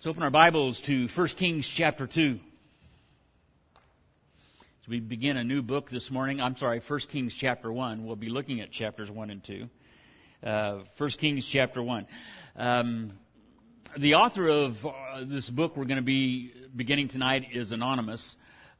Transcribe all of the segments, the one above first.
Let's open our Bibles to 1 Kings chapter 2. As we begin a new book this morning, 1 Kings chapter 1. We'll be looking at chapters 1 and 2. 1 Kings chapter 1. The author of this book we're going to be beginning tonight is anonymous.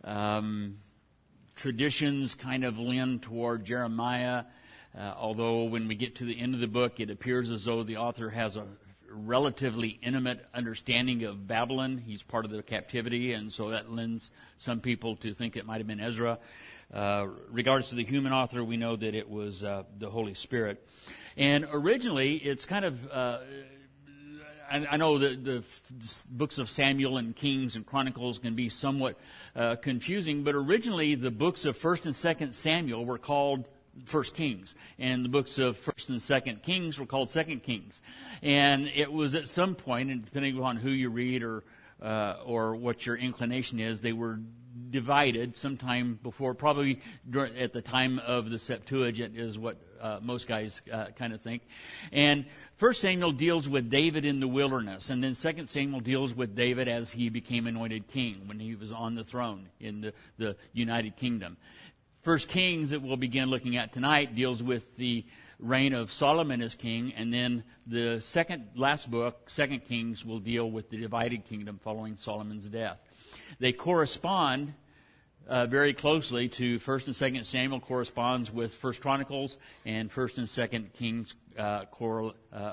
Traditions kind of lean toward Jeremiah, although when we get to the end of the book, it appears as though the author has a relatively intimate understanding of Babylon. He's part of the captivity, and so that lends some people to think it might have been Ezra. Regards to the human author, we know that it was the Holy Spirit. And originally, it's kind of... I know that the books of Samuel and Kings and Chronicles can be somewhat confusing, but originally the books of 1st and 2nd Samuel were called 1st Kings, and the books of 1st and 2nd Kings were called 2nd Kings. And it was at some point, and depending upon who you read or what your inclination is, they were divided sometime before, probably at the time of the Septuagint is what most guys kind of think. And 1 Samuel deals with David in the wilderness, and then 2 Samuel deals with David as he became anointed king, when he was on the throne in the United Kingdom. 1 Kings that we'll begin looking at tonight deals with the reign of Solomon as king, and then the last book, 2 Kings, will deal with the divided kingdom following Solomon's death. They correspond very closely to 1st and 2nd Samuel corresponds with 1st Chronicles, and 1st and 2nd Kings cover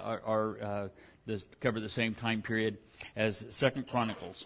the same time period as 2nd Chronicles.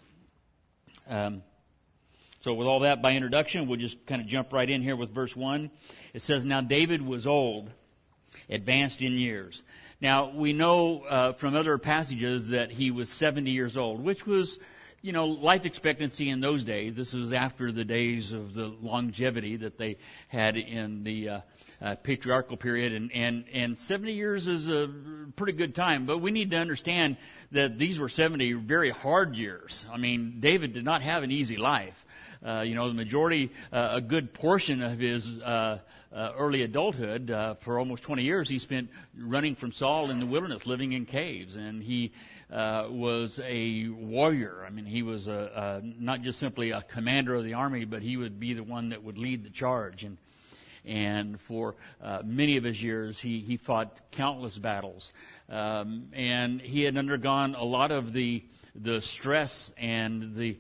So with all that by introduction, we'll just kind of jump right in here with verse 1. It says, "Now David was old, advanced in years." Now, we know from other passages that he was 70 years old, which was, life expectancy in those days. This was after the days of the longevity that they had in the patriarchal period. And 70 years is a pretty good time. But we need to understand that these were 70 very hard years. I mean, David did not have an easy life. The majority, a good portion of his early adulthood, for almost 20 years, he spent running from Saul in the wilderness, living in caves. And he was a warrior. I mean, he was not just simply a commander of the army, but he would be the one that would lead the charge. And for many of his years, he fought countless battles. And he had undergone a lot of the stress and the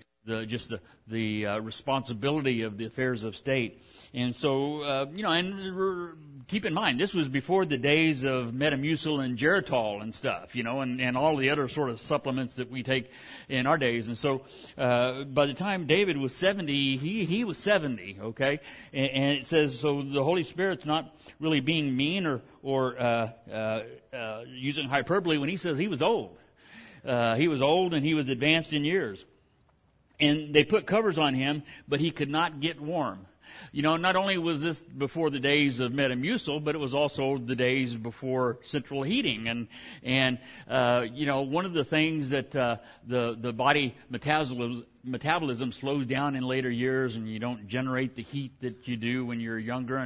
responsibility of the affairs of state. And so, keep in mind, this was before the days of Metamucil and Geritol and stuff, and all the other sort of supplements that we take in our days. And so, by the time David was 70, he was 70, okay? And it says, so the Holy Spirit's not really being mean or using hyperbole when he says he was old. He was old and he was advanced in years. And they put covers on him, but he could not get warm. Not only was this before the days of Metamucil, but it was also the days before central heating. And one of the things that the body metabolism slows down in later years, and you don't generate the heat that you do when you're younger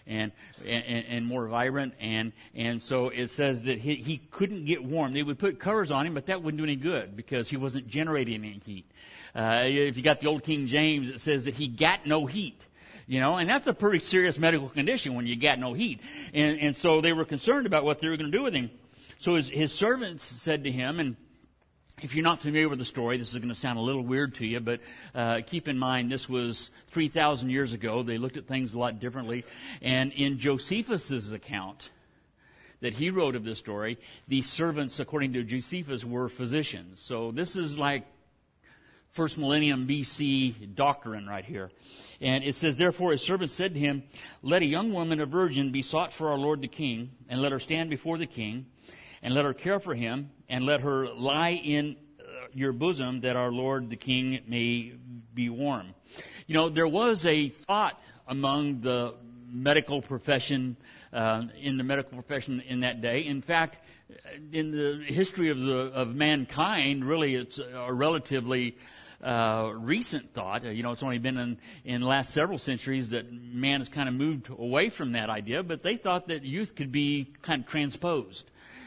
and more vibrant. And so it says that he couldn't get warm. They would put covers on him, but that wouldn't do any good because he wasn't generating any heat. If you got the old King James, it says that he got no heat. And that's a pretty serious medical condition when you got no heat. And so they were concerned about what they were going to do with him. So his servants said to him, and if you're not familiar with the story, this is going to sound a little weird to you, but keep in mind this was 3,000 years ago. They looked at things a lot differently. And in Josephus's account that he wrote of this story, the servants, according to Josephus, were physicians. So this is like first millennium BC doctrine right here. And it says, "Therefore his servants said to him, Let a young woman, a virgin, be sought for our lord the king, and let her stand before the king, and let her care for him, and let her lie in your bosom, that our lord the king may be warm." There was a thought among the medical profession, in that day. In fact, in the history of mankind, really it's a relatively recent thought. It's only been in the last several centuries that man has kind of moved away from that idea, but they thought that youth could be kind of transposed.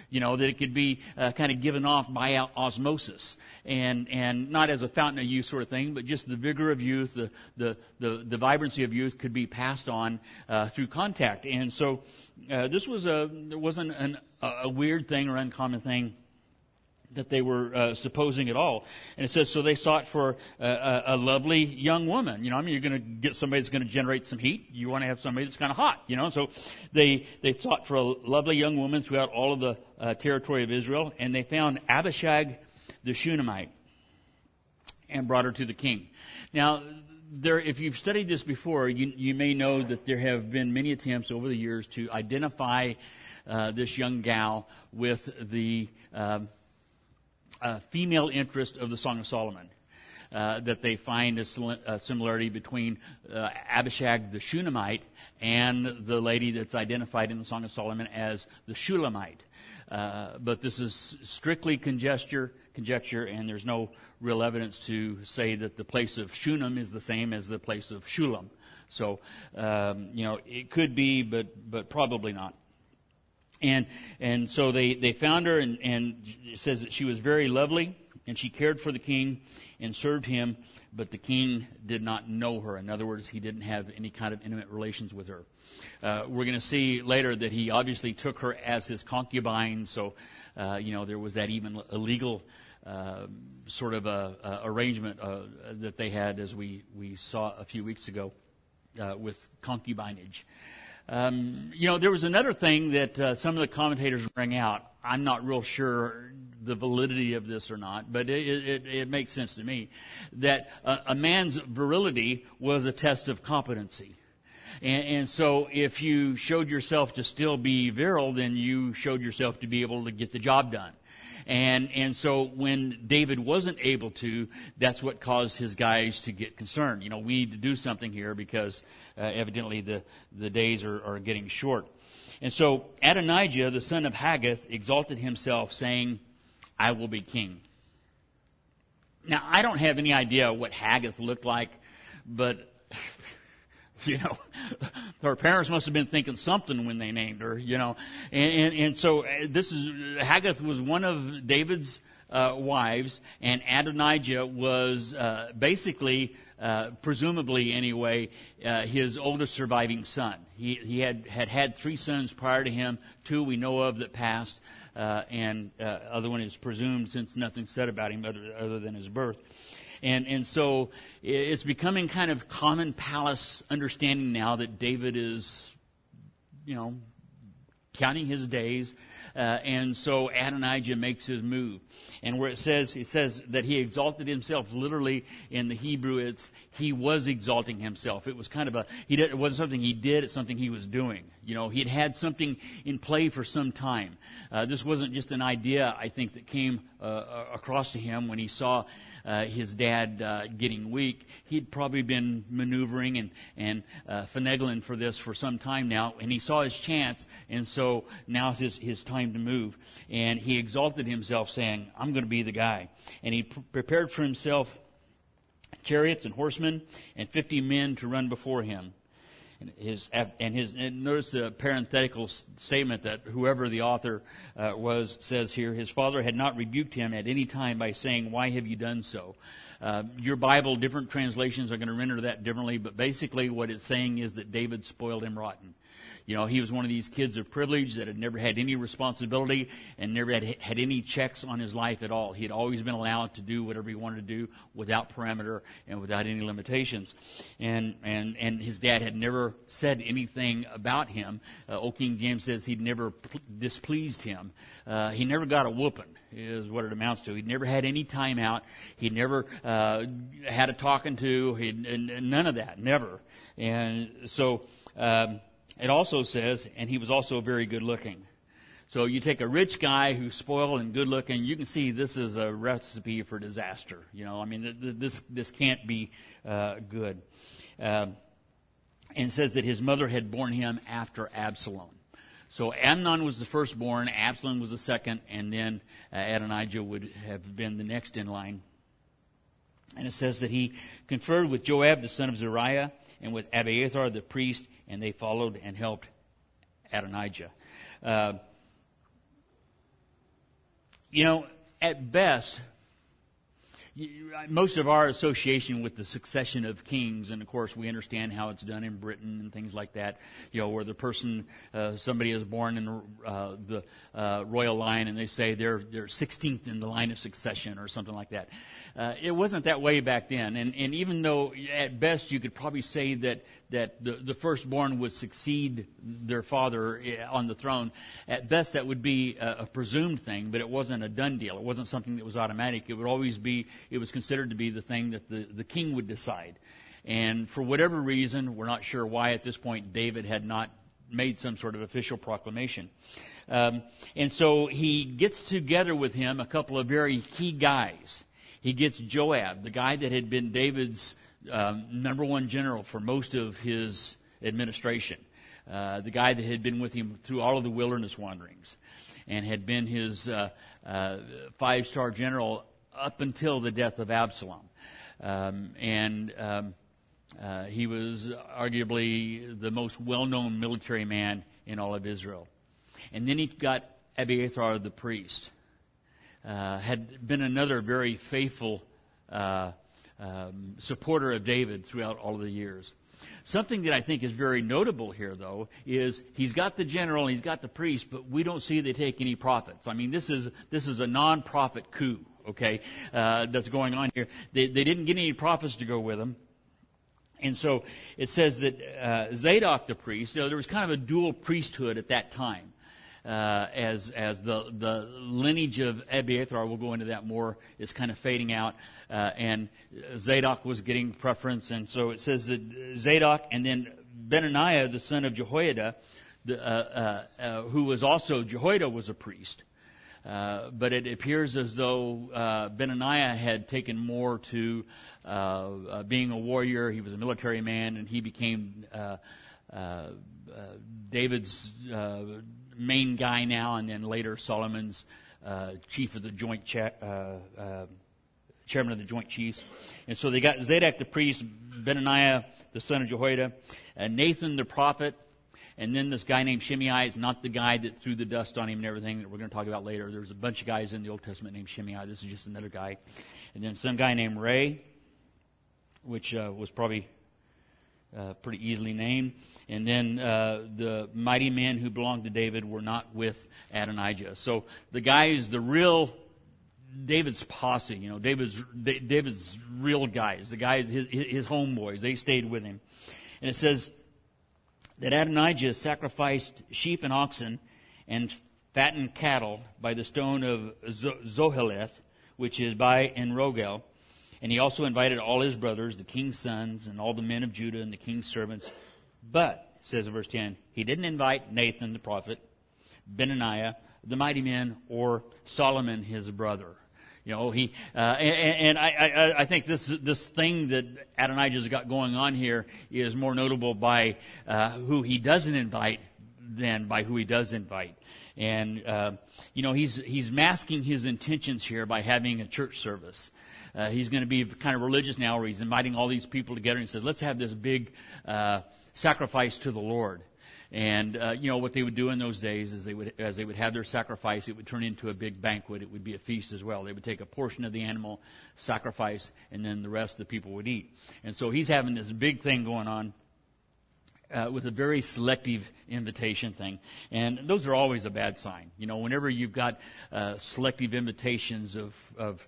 that it could be kind of given off by osmosis, and not as a fountain of youth sort of thing, but just the vigor of youth, the vibrancy of youth could be passed on through contact. And so this wasn't a weird thing or uncommon thing that they were supposing at all. And it says, so they sought for a lovely young woman. You're going to get somebody that's going to generate some heat. You want to have somebody that's kind of hot, So they sought for a lovely young woman throughout all of the territory of Israel, and they found Abishag the Shunammite and brought her to the king. Now, if you've studied this before, you may know that there have been many attempts over the years to identify this young gal with the female interest of the Song of Solomon. That they find a similarity between Abishag the Shunammite and the lady that's identified in the Song of Solomon as the Shulamite. But this is strictly conjecture, and there's no real evidence to say that the place of Shunem is the same as the place of Shulam. So, it could be, but probably not. And so they found her, and it says that she was very lovely, and she cared for the king and served him, but the king did not know her. In other words, he didn't have any kind of intimate relations with her. We're going to see later that he obviously took her as his concubine, so there was that even illegal sort of arrangement that they had, as we saw a few weeks ago with concubinage. There was another thing that some of the commentators bring out. I'm not real sure the validity of this or not, but it makes sense to me that a man's virility was a test of competency. And so if you showed yourself to still be virile, then you showed yourself to be able to get the job done. And so when David wasn't able to, that's what caused his guys to get concerned. We need to do something here because evidently the days are getting short. And so Adonijah, the son of Haggith, exalted himself, saying, I will be king. Now, I don't have any idea what Haggith looked like, but her parents must have been thinking something when they named her, And so Haggith was one of David's wives, and Adonijah was basically, presumably anyway, his oldest surviving son. He had 3 sons prior to him, 2 we know of that passed, and other one is presumed since nothing's said about him other than his birth. And so it's becoming kind of common palace understanding now that David is, counting his days. And so Adonijah makes his move. And where it says that he exalted himself, literally in the Hebrew, he was exalting himself. It was it wasn't something he did, it's something he was doing. He had something in play for some time. This wasn't just an idea, I think, that came across to him when he saw his dad getting weak. He'd probably been maneuvering and finagling for this for some time now, and he saw his chance, and so now is his time to move. And he exalted himself, saying, I'm going to be the guy. And he prepared for himself chariots and horsemen and 50 men to run before him. And notice the parenthetical statement that whoever the author says here, his father had not rebuked him at any time by saying, why have you done so? Your Bible, different translations are going to render that differently, but basically what it's saying is that David spoiled him rotten. He was one of these kids of privilege that had never had any responsibility and never had any checks on his life at all. He had always been allowed to do whatever he wanted to do without parameter and without any limitations. And his dad had never said anything about him. Old King James says he'd never displeased him. He never got a whooping, is what it amounts to. He'd never had any time out. He'd never had a talking to. None of that, never. And so it also says, and he was also very good looking. So you take a rich guy who's spoiled and good looking, you can see this is a recipe for disaster. This can't be good. And it says that his mother had borne him after Absalom. So Amnon was the firstborn, Absalom was the second, and then Adonijah would have been the next in line. And it says that he conferred with Joab, the son of Zeruiah, and with Abiathar the priest, and they followed and helped Adonijah. At best, most of our association with the succession of kings, and of course we understand how it's done in Britain and things like that, where the person, somebody is born in the royal line and they say they're 16th in the line of succession or something like that. It wasn't that way back then, and even though at best you could probably say that the firstborn would succeed their father on the throne, at best that would be a presumed thing, but it wasn't a done deal. It wasn't something that was automatic. It was considered to be the thing that the king would decide. And for whatever reason, we're not sure why at this point David had not made some sort of official proclamation. And so he gets together with him a couple of very key guys. He gets Joab, the guy that had been David's number one general for most of his administration, the guy that had been with him through all of the wilderness wanderings and had been his 5-star general up until the death of Absalom. He was arguably the most well-known military man in all of Israel. And then he got Abiathar the priest. Had been another very faithful supporter of David throughout all of the years. Something that I think is very notable here, though, is he's got the general and he's got the priest, but we don't see they take any profits. I mean, this is a non-profit coup, okay, that's going on here. They didn't get any profits to go with them. And so it says that Zadok the priest, there was kind of a dual priesthood at that time. As the lineage of Abiathar, we'll go into that more, is kind of fading out, and Zadok was getting preference, and so it says that Zadok and then Benaniah, the son of Jehoiada, who was also, Jehoiada was a priest, but it appears as though Benaniah had taken more to being a warrior. He was a military man, and he became David's main guy now, and then later Solomon's chief of the joint chairman of the joint chiefs. And so they got Zadok the priest, Benaniah the son of Jehoiada, Nathan the prophet, and then this guy named Shimei is not the guy that threw the dust on him and everything that we're going to talk about later. There's a bunch of guys in the Old Testament named Shimei. This is just another guy. And then some guy named Ray, which was probably pretty easily named. And then the mighty men who belonged to David were not with Adonijah. So the guys, the real David's posse, David's real guys, the guys, his homeboys, they stayed with him. And it says that Adonijah sacrificed sheep and oxen and fattened cattle by the stone of Zoheleth, which is by En-Rogel. And he also invited all his brothers, the king's sons, and all the men of Judah and the king's servants. But, it says in verse 10, he didn't invite Nathan the prophet, Benaniah, the mighty men, or Solomon his brother. I think this thing that Adonijah's got going on here is more notable by who he doesn't invite than by who he does invite. And he's masking his intentions here by having a church service. He's going to be kind of religious now, where he's inviting all these people together and says, let's have this big sacrifice to the Lord. And what they would do in those days is as they would have their sacrifice, it would turn into a big banquet. It would be a feast as well. They would take a portion of the animal, sacrifice, and then the rest the people would eat. And so he's having this big thing going on with a very selective invitation thing. And those are always a bad sign. Whenever you've got selective invitations of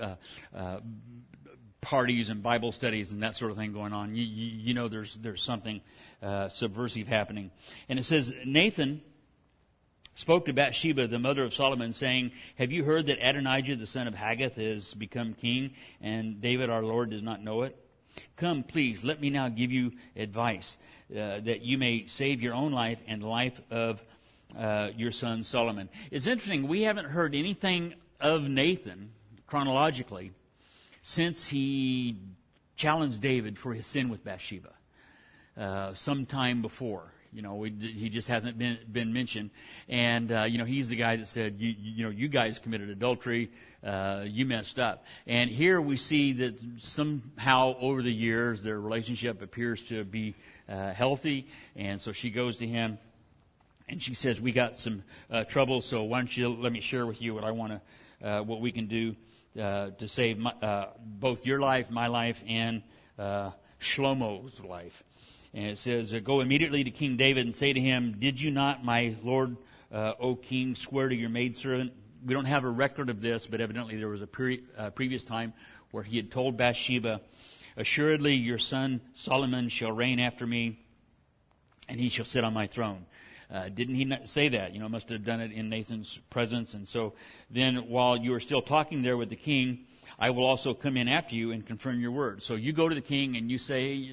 parties and Bible studies and that sort of thing going on, there's something subversive happening. And it says, Nathan spoke to Bathsheba, the mother of Solomon, saying, have you heard that Adonijah, the son of Haggith, has become king, and David our Lord does not know it? Come, please, let me now give you advice, that you may save your own life and the life of your son Solomon. It's interesting, we haven't heard anything of Nathan, chronologically, since he challenged David for his sin with Bathsheba. Sometime before, he just hasn't been mentioned, and he's the guy that said, you guys committed adultery, you messed up. And here we see that somehow over the years their relationship appears to be healthy, and so she goes to him and she says, we got some trouble, so why don't you let me share with you what I want what we can do to save both your life, my life, and Shlomo's life. And it says, go immediately to King David and say to him, did you not, my lord, O king, swear to your maidservant? We don't have a record of this, but evidently there was a previous time where he had told Bathsheba, assuredly your son Solomon shall reign after me, and he shall sit on my throne. Didn't he not say that? Must have done it in Nathan's presence. And so then while you are still talking there with the king, I will also come in after you and confirm your word. So you go to the king and you say,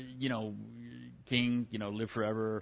king, live forever.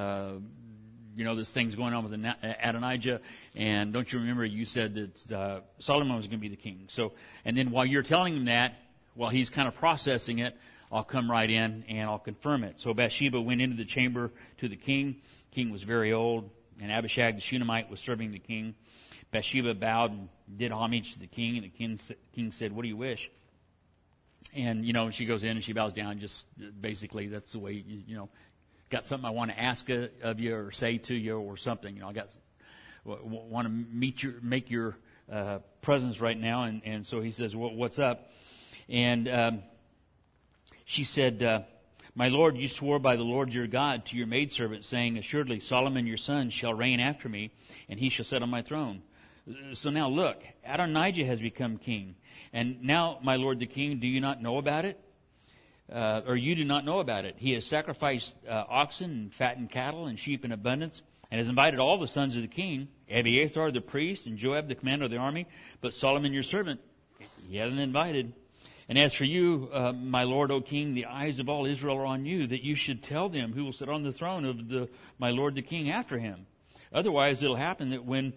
This thing's going on with Adonijah. And don't you remember you said that Solomon was going to be the king. So, and then while you're telling him that, while he's kind of processing it, I'll come right in and I'll confirm it. So Bathsheba went into the chamber to the king. The king was very old, and Abishag the Shunammite was serving the king. Bathsheba bowed and did homage to the king, and the king said, what do you wish? And, she goes in and she bows down. Just basically, that's the way, got something I want to ask of you or say to you or something. I want to make your presence right now. And so he says, well, what's up? And she said, my lord, you swore by the Lord your God to your maidservant, saying, assuredly Solomon your son shall reign after me, and he shall sit on my throne. So now look, Adonijah has become king. And now, my lord the king, do you not know about it? Or you do not know about it. He has sacrificed oxen and fattened cattle and sheep in abundance, and has invited all the sons of the king, Abiathar the priest and Joab the commander of the army, but Solomon your servant he hasn't invited. And as for you, my lord, O king, the eyes of all Israel are on you, that you should tell them who will sit on the throne of my lord the king after him. Otherwise, it'll happen that when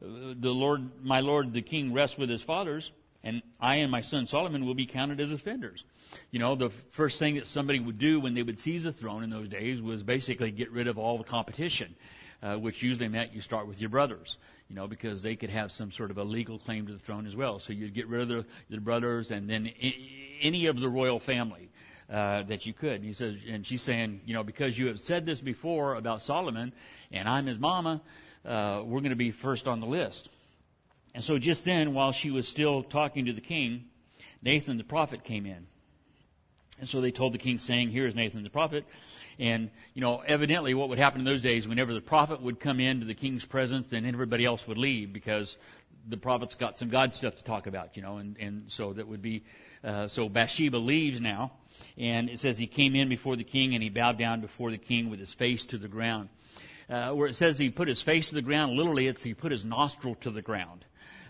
my lord the king rests with his fathers, and I and my son Solomon will be counted as offenders. The first thing that somebody would do when they would seize a throne in those days was basically get rid of all the competition, which usually meant you start with your brothers. Because they could have some sort of a legal claim to the throne as well. So you'd get rid of the brothers and then any of the royal family that you could. And he says, and she's saying, because you have said this before about Solomon, and I'm his mama, we're going to be first on the list. And so just then, while she was still talking to the king, Nathan the prophet came in. And so they told the king, saying, here is Nathan the prophet. And, evidently what would happen in those days, whenever the prophet would come into the king's presence, then everybody else would leave because the prophet's got some God stuff to talk about, and so that would be, so Bathsheba leaves now. And it says he came in before the king and he bowed down before the king with his face to the ground. Where it says he put his face to the ground, literally it's he put his nostril to the ground.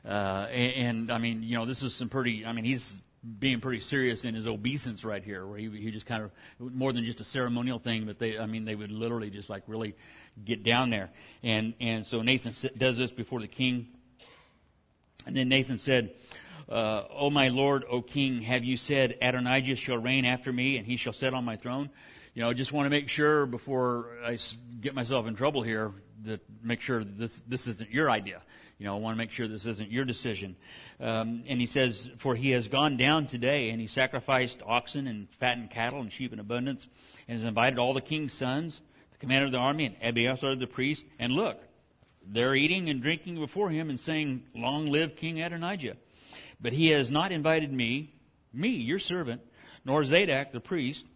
This is some pretty, he's being pretty serious in his obeisance right here, where he just kind of, more than just a ceremonial thing, but they would literally just like really get down there. And so Nathan does this before the king. And then Nathan said, O my lord, O king, have you said Adonijah shall reign after me and he shall sit on my throne? Just want to make sure before I get myself in trouble here, that make sure that this isn't your idea. I want to make sure this isn't your decision. And he says, for he has gone down today, and he sacrificed oxen and fattened cattle and sheep in abundance, and has invited all the king's sons, the commander of the army, and Abiathar the priest. And look, they're eating and drinking before him and saying, long live King Adonijah. But he has not invited me, your servant, nor Zadok the priest,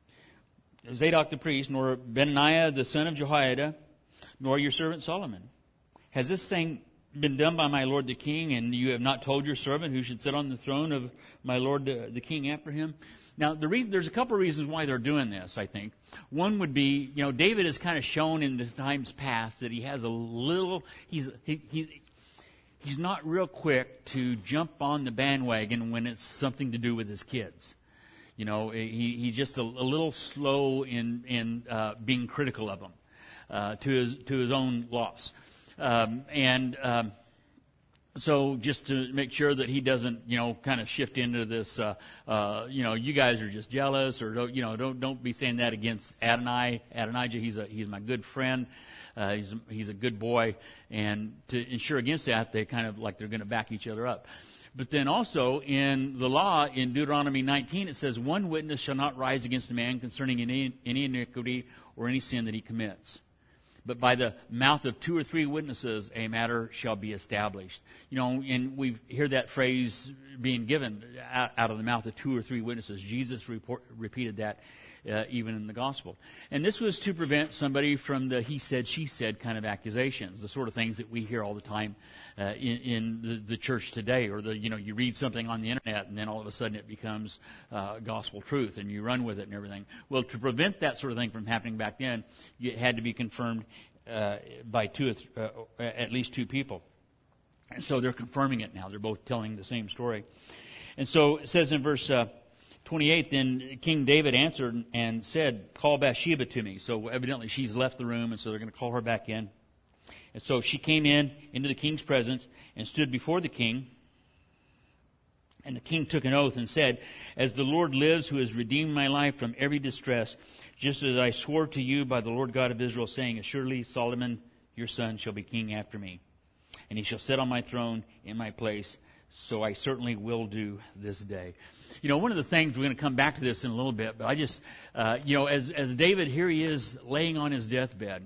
nor Benaiah the son of Jehoiada, nor your servant Solomon. Has this thing been done by my lord the king, and you have not told your servant who should sit on the throne of my lord the king after him? Now, there's a couple of reasons why they're doing this, I think. One would be, David has kind of shown in the times past that he has a little, he's not real quick to jump on the bandwagon when it's something to do with his kids. He's just a little slow in being critical of them to his own loss. So just to make sure that he doesn't, kind of shift into this, you guys are just jealous, or don't be saying that against Adonijah. He's my good friend. He's a good boy, and to ensure against that, they kind of like they're going to back each other up. But then also in the law in Deuteronomy 19, it says, one witness shall not rise against a man concerning any iniquity or any sin that he commits. but by the mouth of 2 or 3 witnesses a matter shall be established. You know, and we hear that phrase being given out of the mouth of 2 or 3 witnesses. Jesus repeated that even in the gospel. And this was to prevent somebody from the he said, she said kind of accusations, the sort of things that we hear all the time in the church today, or you read something on the internet and then all of a sudden it becomes gospel truth and you run with it and everything. Well, to prevent that sort of thing from happening back then, it had to be confirmed by at least 2 people. And so they're confirming it now. They're both telling the same story. And so it says in verse 28, then King David answered and said, call Bathsheba to me. So evidently she's left the room, and so they're going to call her back in. And so she came into the king's presence and stood before the king. And the king took an oath and said, as the Lord lives, who has redeemed my life from every distress, just as I swore to you by the Lord God of Israel, saying, surely Solomon your son shall be king after me, and he shall sit on my throne in my place. So I certainly will do this day. You know, one of the things, we're going to come back to this in a little bit, but I just, as David, here he is laying on his deathbed,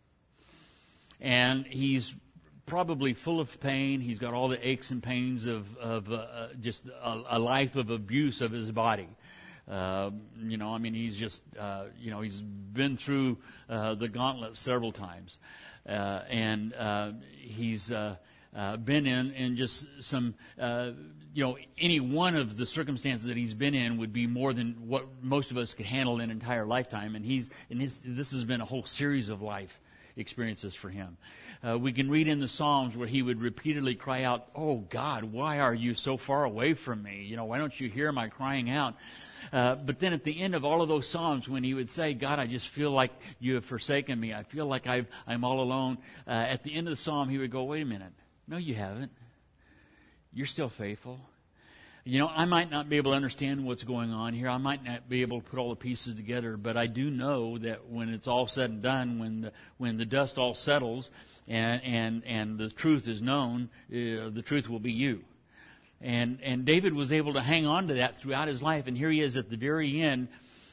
and he's probably full of pain. He's got all the aches and pains of just a life of abuse of his body. He's just, he's been through the gauntlet several times. He's been in just some, any one of the circumstances that he's been in would be more than what most of us could handle in an entire lifetime. And this has been a whole series of life experiences for him. We can read in the Psalms where he would repeatedly cry out, oh God, why are you so far away from me? Why don't you hear my crying out? But then at the end of all of those Psalms, when he would say, God, I just feel like you have forsaken me. I feel like I'm all alone. At the end of the Psalm, he would go, wait a minute. No, you haven't. You're still faithful. I might not be able to understand what's going on here. I might not be able to put all the pieces together, but I do know that when it's all said and done, when the dust all settles and the truth is known, the truth will be you. And David was able to hang on to that throughout his life, and here he is at the very end,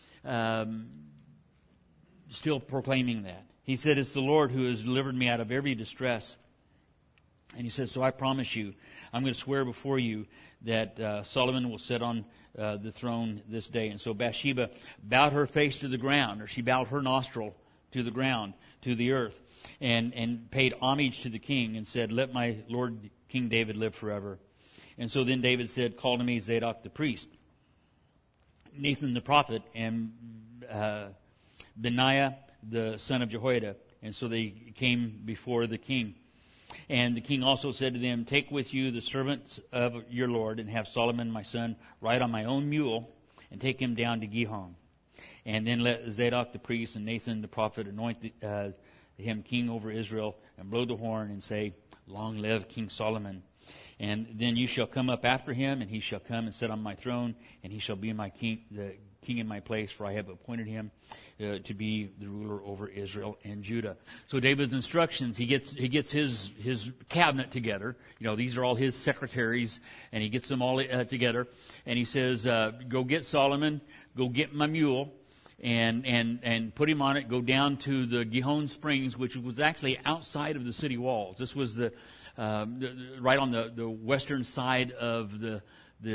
still proclaiming that. He said, it's the Lord who has delivered me out of every distress. And he says, so I promise you, I'm going to swear before you that Solomon will sit on the throne this day. And so Bathsheba bowed her face to the ground, or she bowed her nostril to the ground, to the earth, and paid homage to the king and said, let my Lord King David live forever. And so then David said, call to me Zadok the priest, Nathan the prophet, and Benaiah the son of Jehoiada. And so they came before the king. And the king also said to them, take with you the servants of your Lord, and have Solomon my son ride on my own mule, and take him down to Gihon. And then let Zadok the priest and Nathan the prophet anoint him king over Israel, and blow the horn and say, long live King Solomon. And then you shall come up after him, and he shall come and sit on my throne, and he shall be my king, the king in my place, for I have appointed him to be the ruler over Israel and Judah. So David's instructions, he gets his cabinet together. These are all his secretaries, and he gets them all together. And he says, go get Solomon, go get my mule, and put him on it. Go down to the Gihon Springs, which was actually outside of the city walls. This was right on the western side of the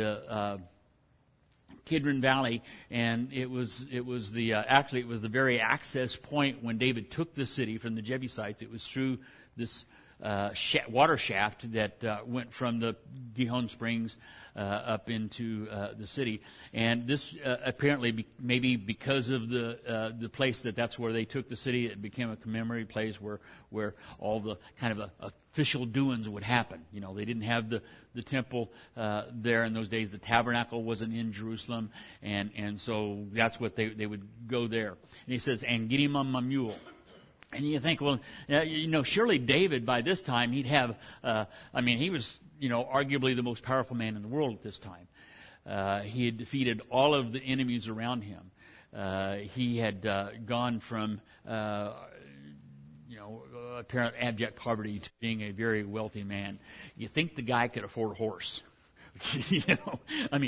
Kidron Valley, and it was the very access point when David took the city from the Jebusites. It was through this water shaft that went from the Gihon Springs up into the city. And this apparently, maybe because of the place that's where they took the city, it became a commemorative place where all the kind of official doings would happen. They didn't have the temple there in those days. The tabernacle wasn't in Jerusalem, and so that's what they would go there. And he says, and get him on my mule. And you think, well, surely David by this time he'd have. He was arguably the most powerful man in the world at this time. He had defeated all of the enemies around him. He had gone from apparent abject poverty to being a very wealthy man. You think the guy could afford a horse?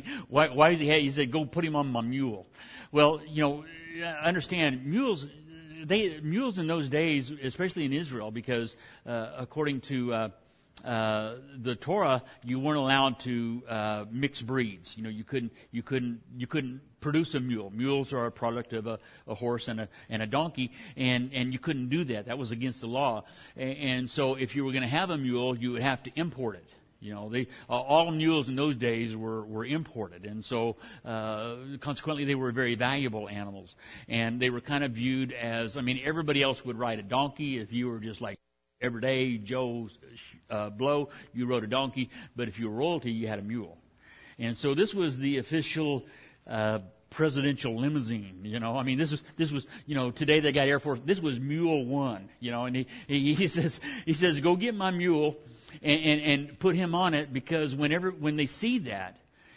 Why does he said, go put him on my mule? Well, understand, mules, mules in those days, especially in Israel, because according to the Torah, you weren't allowed to mix breeds. You couldn't produce a mule. Mules are a product of a horse and a donkey, and you couldn't do that. That was against the law. And so, if you were going to have a mule, you would have to import it. All mules in those days were imported, and so consequently they were very valuable animals, and they were kind of viewed as, everybody else would ride a donkey. If you were just like everyday Joe Blow, you rode a donkey, but if you were royalty, you had a mule. And so this was the official presidential limousine. This was today they got Air Force. This was Mule One. And he says go get my mule and put him on it, because when they see that,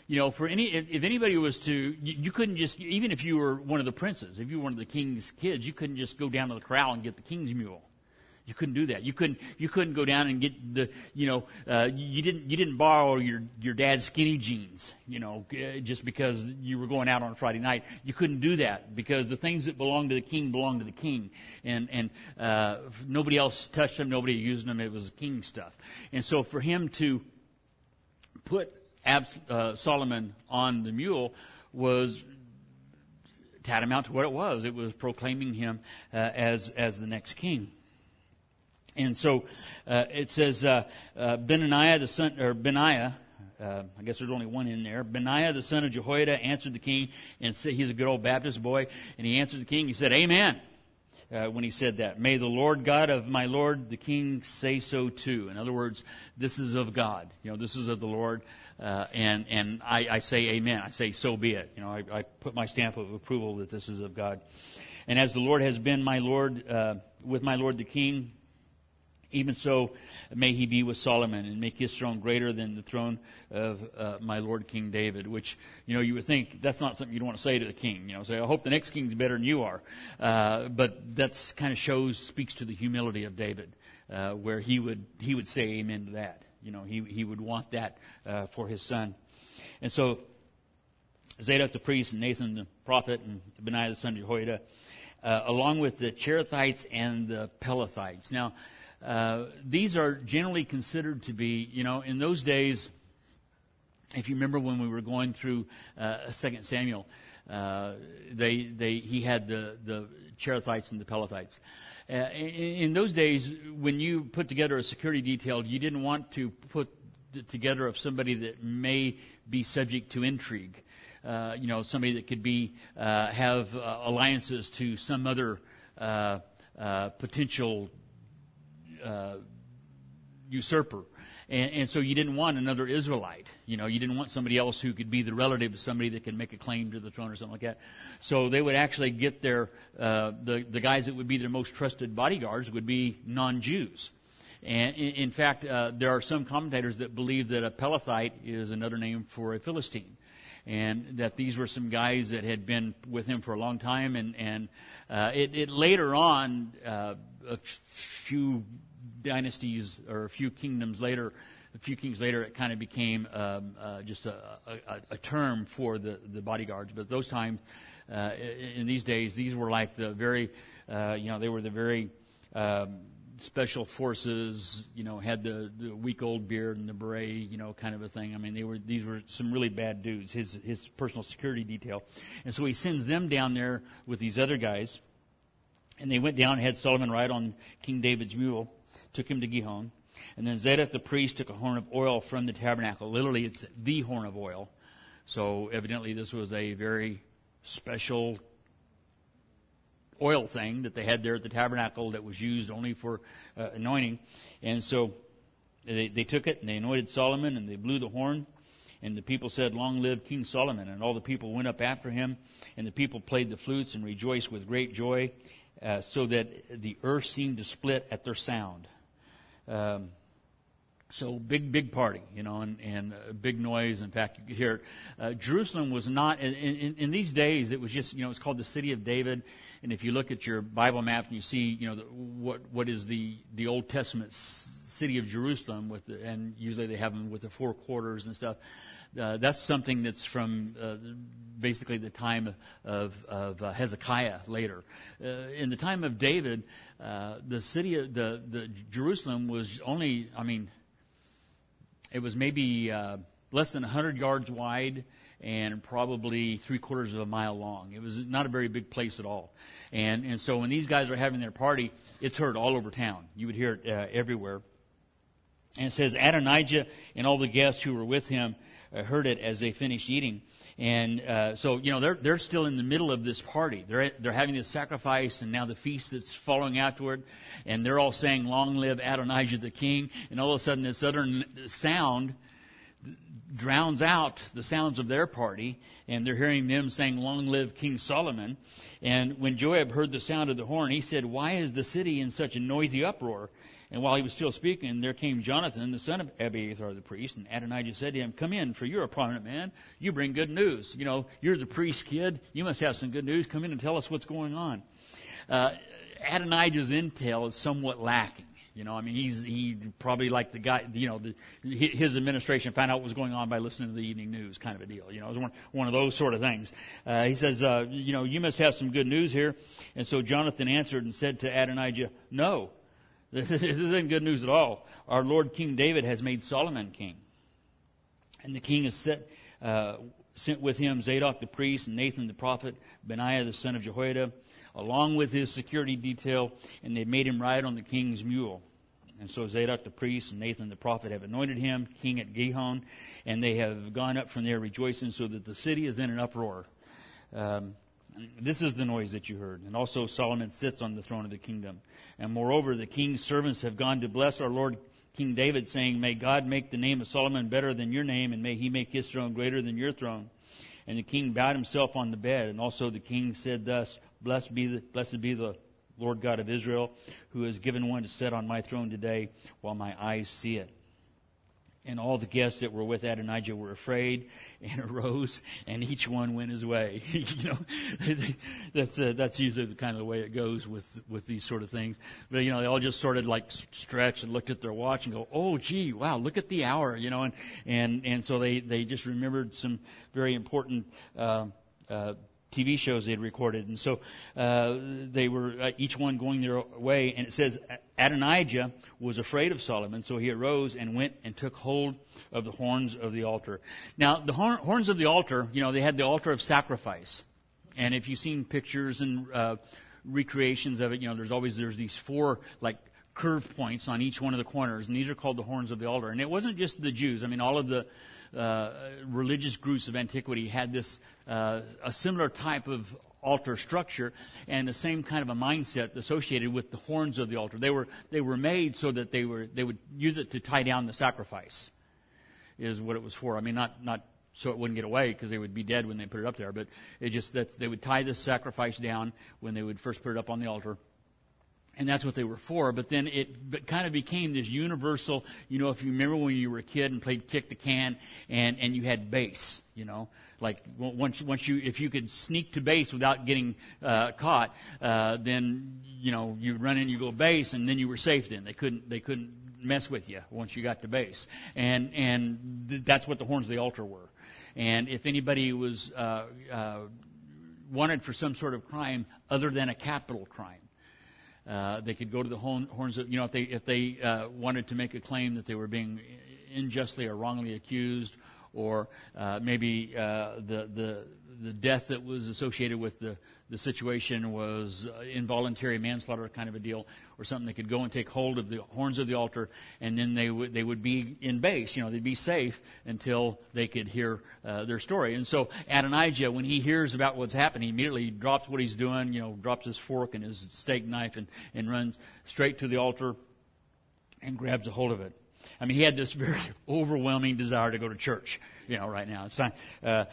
if anybody was to, you couldn't just, even if you were one of the princes, if you were one of the king's kids, you couldn't just go down to the corral and get the king's mule. You couldn't do that. You couldn't go down and get the, you didn't borrow your dad's skinny jeans, just because you were going out on a Friday night. You couldn't do that, because the things that belonged to the king belonged to the king, and nobody else touched them, nobody used them. It was king stuff. And so for him to put Solomon on the mule was tantamount to what it was. It was proclaiming him as the next king. And so it says Benaiah the son, or Benaiah, I guess there's only one in there. Benaiah the son of Jehoiada answered the king, and said, he's a good old Baptist boy, and he answered the king. He said, "Amen." When he said that, "May the Lord God of my Lord the king say so too." In other words, this is of God. This is of the Lord, and I say amen. I say so be it. I put my stamp of approval that this is of God. And as the Lord has been my Lord with my Lord the king, even so may he be with Solomon, and make his throne greater than the throne of my Lord King David. Which, you would think that's not something you'd want to say to the king. Say, I hope the next king's better than you are. But that's kind of speaks to the humility of David, where he would say amen to that. He would want that for his son. And so Zadok the priest and Nathan the prophet and Benaiah the son of Jehoiada, along with the Cherethites and the Pelethites. Now, these are generally considered to be, in those days, if you remember when we were going through 2 Samuel, he had the Cherethites and the Pelethites. In those days, when you put together a security detail, you didn't want to put together of somebody that may be subject to intrigue. Somebody that could have alliances to some other potential usurper. And so you didn't want another Israelite. You didn't want somebody else who could be the relative of somebody that can make a claim to the throne or something like that. So they would actually get the guys that would be their most trusted bodyguards would be non-Jews. And in fact, there are some commentators that believe that a Pelethite is another name for a Philistine. And that these were some guys that had been with him for a long time. And it later on, a few dynasties or a few kings later, it kind of became just a term for the bodyguards. But those times, in these days, these were like the very, they were the very special forces. Had the weak old beard and the beret, kind of a thing. These were some really bad dudes. His personal security detail, and so he sends them down there with these other guys. And they went down and had Solomon ride on King David's mule, took him to Gihon. And then Zadok the priest took a horn of oil from the tabernacle. Literally, it's the horn of oil. So evidently this was a very special oil thing that they had there at the tabernacle that was used only for anointing. And so they took it and they anointed Solomon and they blew the horn. And the people said, "Long live King Solomon." And all the people went up after him. And the people played the flutes and rejoiced with great joy. So that the earth seemed to split at their sound. So big party, and a big noise. In fact, you could hear it. Jerusalem was not, in these days, it was just, it's called the City of David. And if you look at your Bible map and you see, what is the Old Testament city of Jerusalem and usually they have them with the four quarters and stuff. That's something that's from basically the time of Hezekiah later. In the time of David, the city of the Jerusalem was only, it was maybe less than 100 yards wide and probably 3/4 of a mile long. It was not a very big place at all. And so when these guys are having their party, it's heard all over town. You would hear it everywhere. And it says Adonijah and all the guests who were with him heard it as they finished eating. And so they're still in the middle of this party. They're having this sacrifice, and now the feast that's following afterward, and they're all saying, "Long live Adonijah the king!" And all of a sudden, this other sound drowns out the sounds of their party, and they're hearing them saying, "Long live King Solomon." And when Joab heard the sound of the horn, he said, "Why is the city in such a noisy uproar?" And while he was still speaking, there came Jonathan, the son of Abiathar the priest, and Adonijah said to him, "Come in, for you're a prominent man. You bring good news. You're the priest's kid. You must have some good news. Come in and tell us what's going on." Adonijah's intel is somewhat lacking. He probably like the guy, his administration found out what was going on by listening to the evening news kind of a deal. It was one of those sort of things. He says, you must have some good news here. And so Jonathan answered and said to Adonijah, "No, this isn't good news at all. Our Lord King David has made Solomon king. And the king has sent with him Zadok the priest and Nathan the prophet, Benaiah the son of Jehoiada, along with his security detail, and they made him ride on the king's mule. And so Zadok the priest and Nathan the prophet have anointed him king at Gihon, and they have gone up from there rejoicing, so that the city is in an uproar. This is the noise that you heard. And also Solomon sits on the throne of the kingdom. And moreover, the king's servants have gone to bless our Lord King David, saying, 'May God make the name of Solomon better than your name, and may he make his throne greater than your throne.' And the king bowed himself on the bed. And also the king said thus, 'Blessed be the Lord God of Israel, who has given one to sit on my throne today, while my eyes see it.' And all the guests that were with Adonijah were afraid and arose, and each one went his way." That's usually the kind of the way it goes with these sort of things. But they all just sort of like stretch and looked at their watch and go, "Oh, gee, wow, look at the hour," and so they just remembered some very important TV shows they had recorded. And so they were each one going their way. And it says Adonijah was afraid of Solomon, so he arose and went and took hold of the horns of the altar. Now, the horns of the altar, they had the altar of sacrifice. And if you've seen pictures and recreations of it, there's these four like curve points on each one of the corners, and these are called the horns of the altar. And it wasn't just the Jews. All of the religious groups of antiquity had this a similar type of altar structure and the same kind of a mindset associated with the horns of the altar. They were made so that they would use it to tie down the sacrifice, is what it was for. Not so it wouldn't get away, because they would be dead when they put it up there, but it just that they would tie the sacrifice down when they would first put it up on the altar. And that's what they were for. But then it kind of became this universal, if you remember when you were a kid and played kick the can and you had base, like once if you could sneak to base without getting caught, then, you run in, you go base, and then you were safe then. They couldn't mess with you once you got to base. And that's what the horns of the altar were. And if anybody was wanted for some sort of crime other than a capital crime, they could go to the horns of, if they wanted to make a claim that they were being unjustly or wrongly accused, or maybe the death that was associated with the situation was involuntary manslaughter kind of a deal, or something. They could go and take hold of the horns of the altar, and then they would be in base. They'd be safe until they could hear their story. And so Adonijah, when he hears about what's happening, he immediately drops what he's doing, drops his fork and his steak knife and runs straight to the altar and grabs a hold of it. He had this very overwhelming desire to go to church, right now. It's time,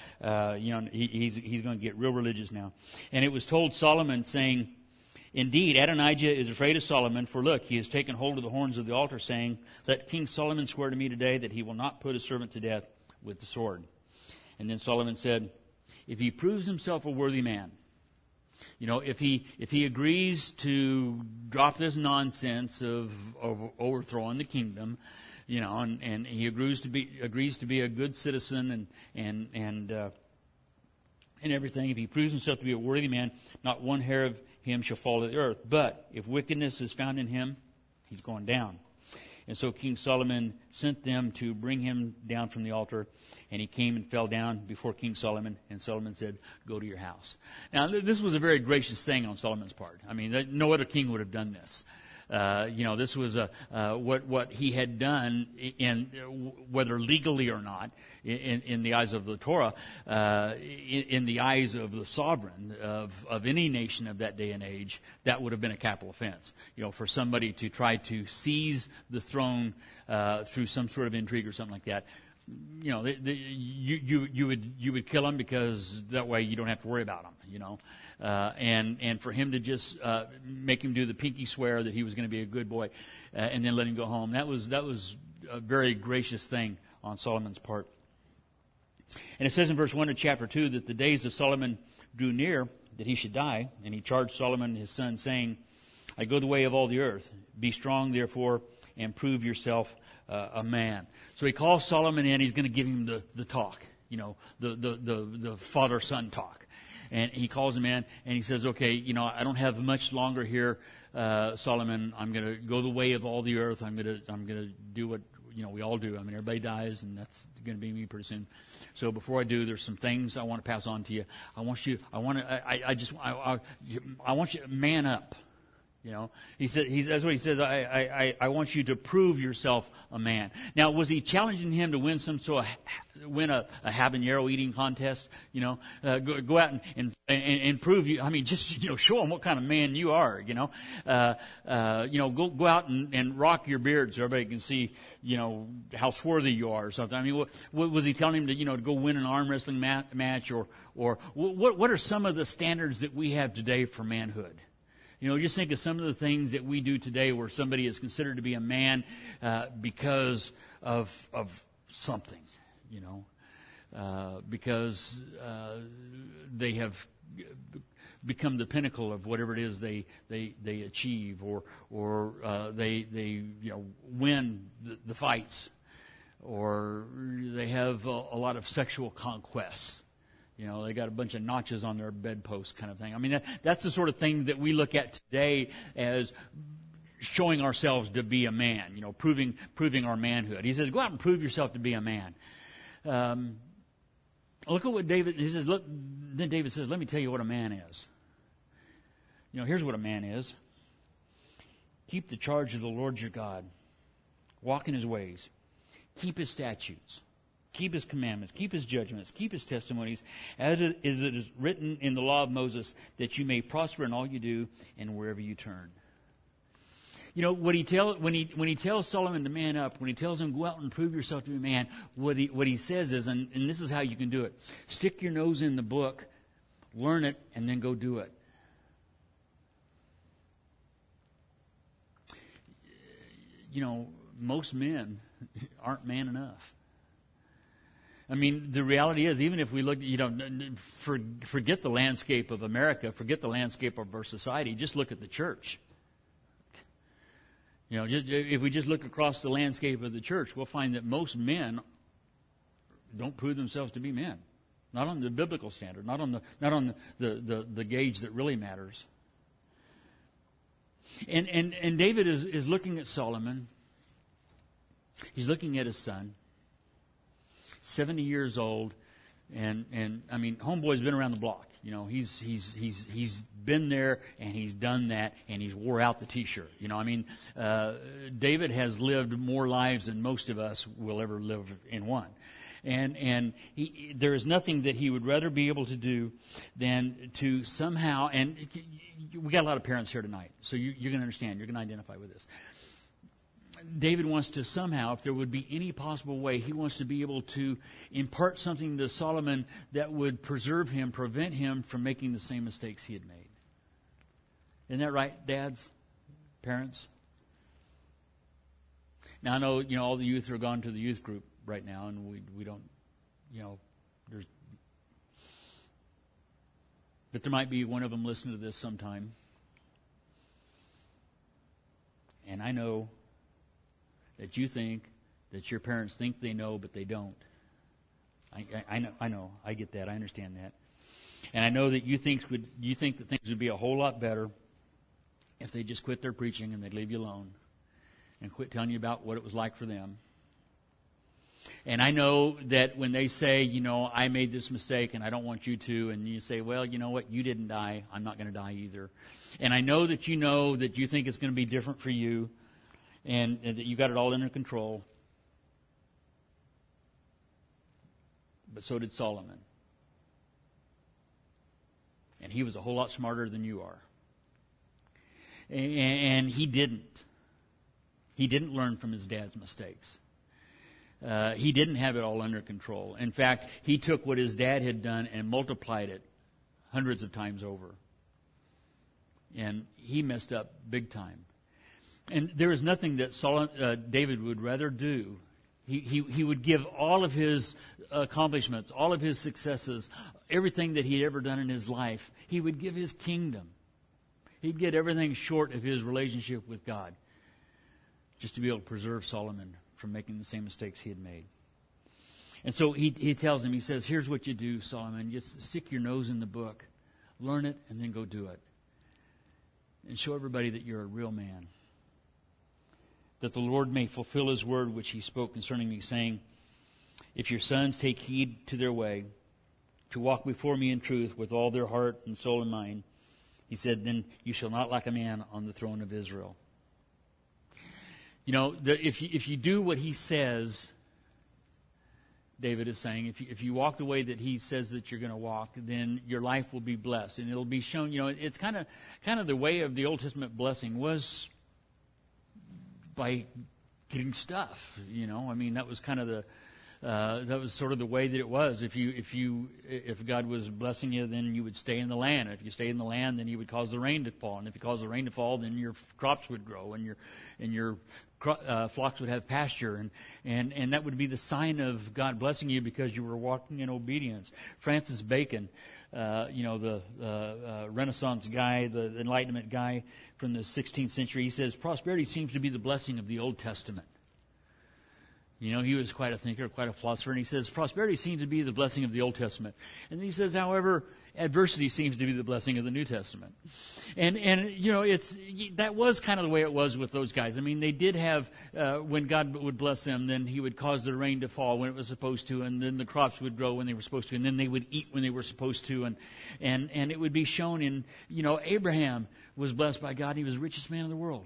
he's going to get real religious now. And it was told Solomon, saying, "Indeed, Adonijah is afraid of Solomon, for look, he has taken hold of the horns of the altar, saying, 'Let King Solomon swear to me today that he will not put his servant to death with the sword.' And then Solomon said, 'If he proves himself a worthy man,'" if he agrees to drop this nonsense of overthrowing the kingdom, and he agrees to be a good citizen and everything. If he proves himself to be a worthy man, not one hair of him shall fall to the earth. But if wickedness is found in him, he's going down. And so King Solomon sent them to bring him down from the altar, and he came and fell down before King Solomon, and Solomon said, "Go to your house." Now, this was a very gracious thing on Solomon's part. I mean, no other king would have done this. This was what he had done, whether legally or not, in the eyes of the Torah, in the eyes of the sovereign of any nation of that day and age, that would have been a capital offense. For somebody to try to seize the throne through some sort of intrigue or something like that. You would kill him, because that way you don't have to worry about him. And for him to just make him do the pinky swear that he was going to be a good boy, and then let him go home, that was a very gracious thing on Solomon's part. And it says in verse 1 of chapter 2 that the days of Solomon drew near that he should die, and he charged Solomon his son, saying, "I go the way of all the earth. Be strong, therefore, and prove yourself a man." So he calls Solomon in. He's going to give him the talk, the father-son talk. And he calls him in, and he says, "Okay, I don't have much longer here, Solomon. I'm going to go the way of all the earth. I'm going to do what we all do. I mean, everybody dies, and that's going to be me pretty soon. So before I do, there's some things I want to pass on to you. I want you to man up." He said, that's what he says. I want you to prove yourself a man. Now, was he challenging him to win win a habanero eating contest? Go out and prove you. I mean, just show him what kind of man you are. Go out and rock your beard so everybody can see how swarthy you are or something. I mean, what was he telling him to go win an arm wrestling match or what are some of the standards that we have today for manhood? Just think of some of the things that we do today where somebody is considered to be a man because of something, because they have become the pinnacle of whatever it is they achieve, or they win the fights, or they have a lot of sexual conquests. They got a bunch of notches on their bedpost kind of thing. I mean, that's the sort of thing that we look at today as showing ourselves to be a man, proving our manhood. He says, go out and prove yourself to be a man. Look at what David, he says, then David says, let me tell you what a man is. Here's what a man is. Keep the charge of the Lord your God. Walk in his ways. Keep his statutes. Keep his commandments, keep his judgments, keep his testimonies, as it is written in the law of Moses, that you may prosper in all you do and wherever you turn. When he tells Solomon to man up, when he tells him go out and prove yourself to be a man, what he says is, and this is how you can do it: stick your nose in the book, learn it, and then go do it. Most men aren't man enough. I mean, the reality is, even if we look, forget the landscape of America, forget the landscape of our society, just look at the church. If we just look across the landscape of the church, we'll find that most men don't prove themselves to be men. Not on the biblical standard, not on the gauge that really matters. And David is looking at Solomon. He's looking at his son. 70 years old, and I mean, homeboy's been around the block. He's been there and he's done that, and he's wore out the T-shirt. David has lived more lives than most of us will ever live in one, and there is nothing that he would rather be able to do than to somehow. And we got a lot of parents here tonight, so you're going to understand. You're going to identify with this. David wants to somehow, if there would be any possible way, he wants to be able to impart something to Solomon that would prevent him from making the same mistakes he had made. Isn't that right, dads, parents? Now, I know, all the youth are gone to the youth group right now, and we don't, but there might be one of them listening to this sometime. And I know that you think that your parents think they know, but they don't. I know. I get that. I understand that. And I know that you think that things would be a whole lot better if they just quit their preaching and they'd leave you alone and quit telling you about what it was like for them. And I know that when they say, I made this mistake and I don't want you to, and you say, well, you know what, you didn't die, I'm not going to die either. And I know that you think it's going to be different for you, and that you got it all under control. But so did Solomon. And he was a whole lot smarter than you are. And he didn't. He didn't learn from his dad's mistakes. He didn't have it all under control. In fact, he took what his dad had done and multiplied it hundreds of times over. And he messed up big time. And there is nothing that David would rather do. He would give all of his accomplishments, all of his successes, everything that he'd ever done in his life. He would give his kingdom. He'd get everything short of his relationship with God, just to be able to preserve Solomon from making the same mistakes he had made. And so he tells him, he says, here's what you do, Solomon. Just stick your nose in the book, learn it, and then go do it. And show everybody that you're a real man. That the Lord may fulfill his word which he spoke concerning me, saying, if your sons take heed to their way, to walk before me in truth with all their heart and soul and mind, he said, then you shall not lack a man on the throne of Israel. If you do what he says, David is saying, if you walk the way that he says that you're going to walk, then your life will be blessed. And it'll be shown, it's kind of the way of the Old Testament blessing was by getting stuff, that was kind of that was sort of the way that it was. If God was blessing you, then you would stay in the land. If you stayed in the land, then He would cause the rain to fall. And if He caused the rain to fall, then your crops would grow, and your flocks would have pasture, and that would be the sign of God blessing you because you were walking in obedience. Francis Bacon, the Renaissance guy, the Enlightenment guy from the 16th century, he says prosperity seems to be the blessing of the Old Testament. He was quite a thinker, quite a philosopher, and he says prosperity seems to be the blessing of the Old Testament. And he says, however, adversity seems to be the blessing of the New Testament. And that was kind of the way it was with those guys. I mean, they did have, when God would bless them, then He would cause the rain to fall when it was supposed to, and then the crops would grow when they were supposed to, and then they would eat when they were supposed to, and it would be shown in, Abraham was blessed by God. He was the richest man in the world.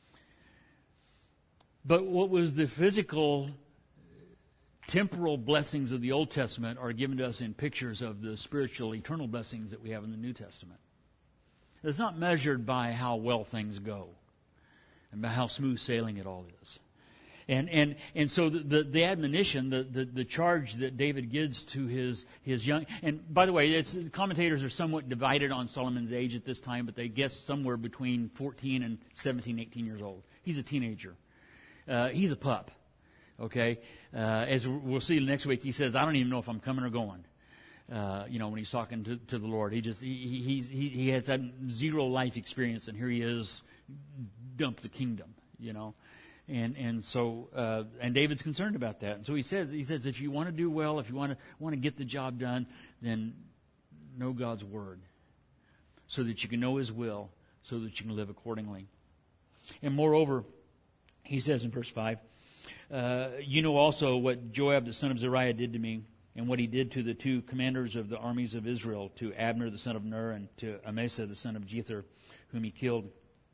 But what was the physical, temporal blessings of the Old Testament are given to us in pictures of the spiritual, eternal blessings that we have in the New Testament. It's not measured by how well things go and by how smooth sailing it all is. And so the admonition, the charge that David gives to his young, and by the way, commentators are somewhat divided on Solomon's age at this time, but they guess somewhere between 14 and 17, 18 years old. He's a teenager. He's a pup, okay? As we'll see next week, he says, I don't even know if I'm coming or going. When he's talking to the Lord, he has had zero life experience, and here he is, dumped the kingdom, and so David's concerned about that, and so he says, if you want to do well, if you want to get the job done, then know God's word, so that you can know His will, so that you can live accordingly, and moreover. He says in verse 5, you know also what Joab the son of Zeruiah did to me, and what he did to the two commanders of the armies of Israel, to Abner the son of Ner, and to Amasa the son of Jether, whom he killed.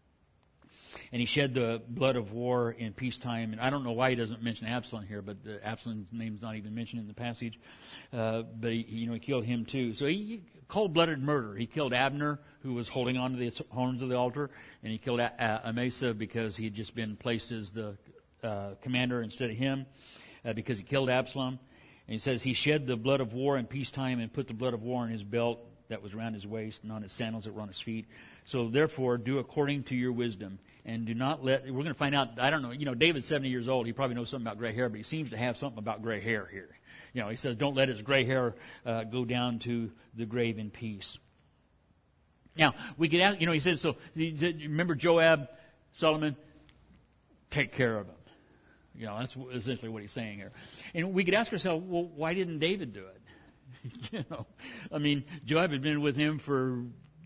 And he shed the blood of war in peacetime. And I don't know why he doesn't mention Absalom here, but Absalom's name's not even mentioned in the passage. But he killed him too. So he cold-blooded murder. He killed Abner, who was holding on to the horns of the altar, and he killed Amasa because he had just been placed as the commander instead of him, because he killed Absalom. And he says he shed the blood of war in peacetime and put the blood of war in his belt that was around his waist and on his sandals that were on his feet. So therefore, do according to your wisdom. And do not let, we're going to find out, I don't know, David's 70 years old. He probably knows something about gray hair, but he seems to have something about gray hair here. He says, don't let his gray hair go down to the grave in peace. Now, we could ask, he says, so remember Joab, Solomon, take care of him. You know, that's essentially what he's saying here. And we could ask ourselves, well, why didn't David do it? You know, I mean, Joab had been with him for,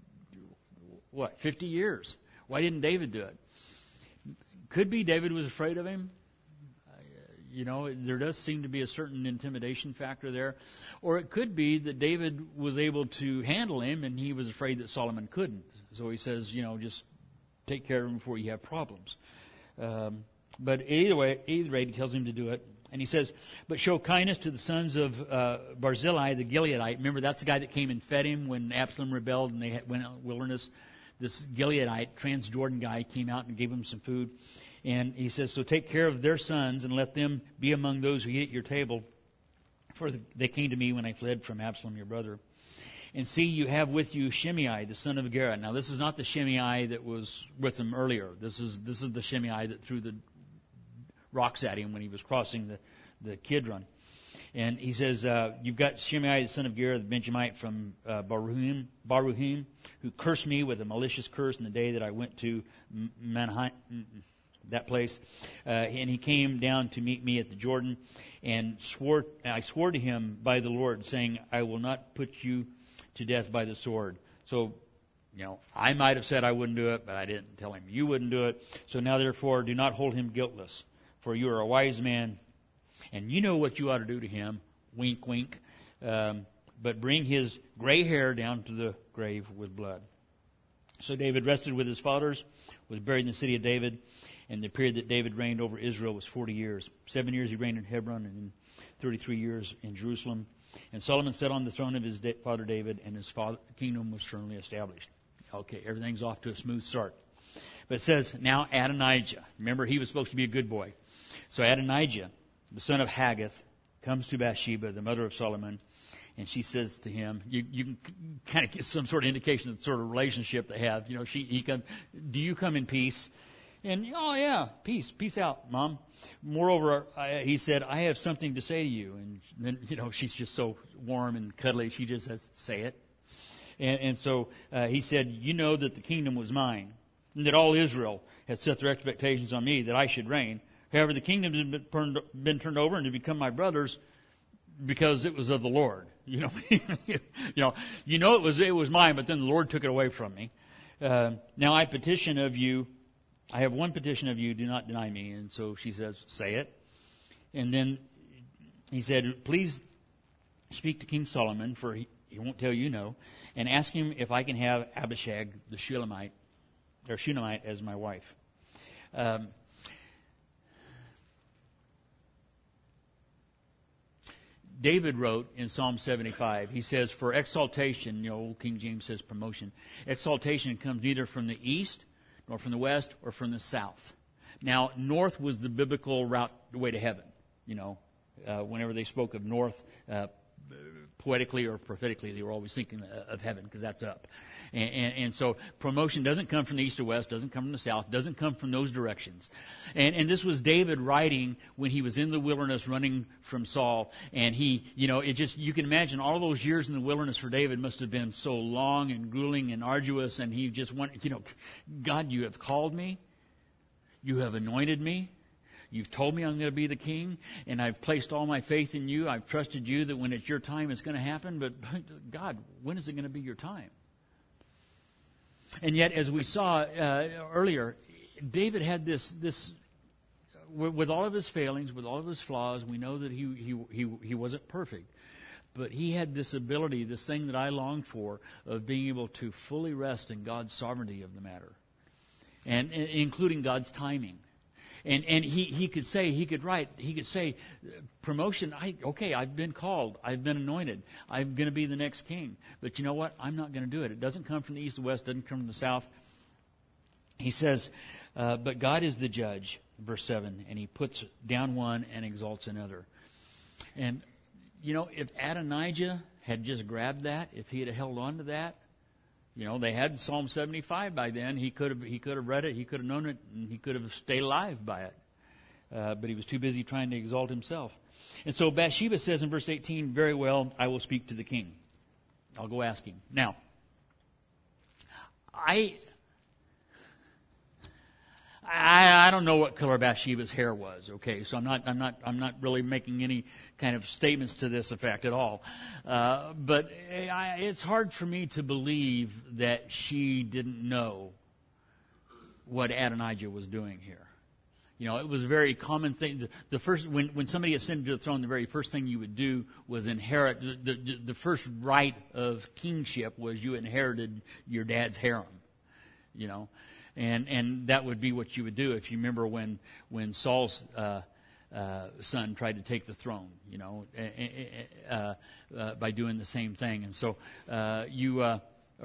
50 years. Why didn't David do it? Could be David was afraid of him. You know, there does seem to be a certain intimidation factor there. Or it could be that David was able to handle him and he was afraid that Solomon couldn't. So he says, you know, just take care of him before you have problems. But either way, he tells him to do it. And he says, but show kindness to the sons of Barzillai, the Gileadite. Remember, that's the guy that came and fed him when Absalom rebelled and they went out in the wilderness. This Gileadite, Transjordan guy, came out and gave him some food. And he says, so take care of their sons and let them be among those who eat at your table. For they came to me when I fled from Absalom, your brother. And see, you have with you Shimei, the son of Gera. Now, this is not the Shimei that was with him earlier. This is the Shimei that threw the rocks at him when he was crossing the Kidron. And he says, you've got Shimei, the son of Gera, the Benjamite from Baruhim, who cursed me with a malicious curse in the day that I went to Manheim, that place. And he came down to meet me at the Jordan and I swore to him by the Lord, saying, I will not put you to death by the sword. So, you know, I might have said I wouldn't do it, but I didn't tell him you wouldn't do it. So now, therefore, do not hold him guiltless, for you are a wise man, and you know what you ought to do to him. Wink, wink. But bring his gray hair down to the grave with blood. So David rested with his fathers, was buried in the city of David, and the period that David reigned over Israel was 40 years. 7 years he reigned in Hebron, and 33 years in Jerusalem. And Solomon sat on the throne of his father David, and his kingdom was firmly established. Okay, everything's off to a smooth start. But it says, now Adonijah. Remember, he was supposed to be a good boy. So Adonijah, the son of Haggith, comes to Bathsheba, the mother of Solomon, and she says to him, you can kind of get some sort of indication of the sort of relationship they have. You know, he comes, do you come in peace? And, oh yeah, peace out, Mom. Moreover, he said, I have something to say to you. And then, you know, she's just so warm and cuddly, she just says, say it. And so he said, you know that the kingdom was mine, and that all Israel had set their expectations on me, that I should reign. However, the kingdom has been turned over and to become my brother's because it was of the Lord. You know, it was mine, but then the Lord took it away from me. Now I petition of you. I have one petition of you. Do not deny me. And so she says, say it. And then he said, please speak to King Solomon, for he won't tell you no, and ask him if I can have Abishag the Shunammite as my wife. David wrote in Psalm 75, he says, for exaltation, you know, old King James says promotion, exaltation comes neither from the east, nor from the west, or from the south. Now, north was the biblical route, the way to heaven, you know. Whenever they spoke of north, poetically or prophetically, they were always thinking of heaven, because that's up. And so promotion doesn't come from the east or west, doesn't come from the south, doesn't come from those directions. And this was David writing when he was in the wilderness running from Saul. And he, you know, you can imagine all those years in the wilderness for David must have been so long and grueling and arduous. And he just wanted, you know, God, you have called me. You have anointed me. You've told me I'm going to be the king, and I've placed all my faith in you. I've trusted you that when it's your time, it's going to happen. But God, when is it going to be your time? And yet, as we saw earlier, David had this with all of his failings, with all of his flaws. We know that he wasn't perfect, but he had this ability, this thing that I longed for, of being able to fully rest in God's sovereignty of the matter, and including God's timing. And he could say, promotion, I've been called, I've been anointed, I'm going to be the next king. But you know what? I'm not going to do it. It doesn't come from the east or west, doesn't come from the south. He says, but God is the judge, verse 7, and he puts down one and exalts another. And, you know, if Adonijah had just grabbed that, if he had held on to that, you know, they had Psalm 75 by then. He could have read it. He could have known it, and he could have stayed alive by it. But he was too busy trying to exalt himself. And so Bathsheba says in verse 18, very well, I will speak to the king. I'll go ask him. Now, I don't know what color Bathsheba's hair was. Okay, so I'm not really making any kind of statements to this effect at all. But it's hard for me to believe that she didn't know what Adonijah was doing here. It was a very common thing. The first, when somebody ascended to the throne, the very first thing you would do was inherit. The first right of kingship was you inherited your dad's harem. And that would be what you would do if you remember when Saul's son tried to take the throne. By doing the same thing, and so you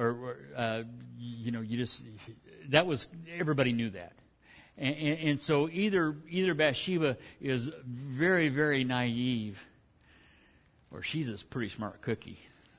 just that was everybody knew that. And so either Bathsheba is very, very naive, or she's a pretty smart cookie.